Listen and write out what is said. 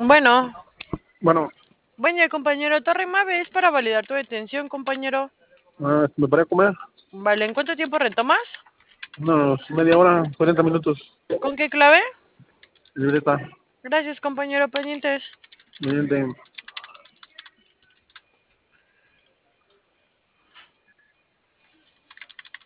Bueno, Bueno, bueno, compañero Torre Mave es para validar tu detención, compañero. ¿me paré a comer? Vale, ¿en cuánto tiempo retomas? Unos media hora, 40 minutos. ¿Con qué clave? Libreta. Gracias, compañero, pendientes. Mediante.